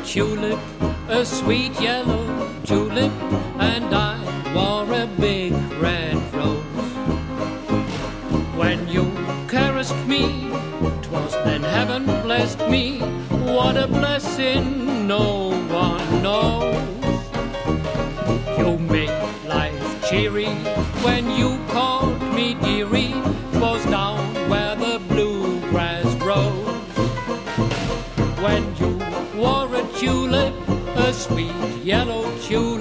tulip, a sweet yellow tulip, and I wore a big red rose. When you caressed me, 'twas then heaven blessed me. What a blessing no one knows. You made life cheery when you called me dearie. 'Twas down where the bluegrass grows. When you wore a tulip, a sweet yellow tulip,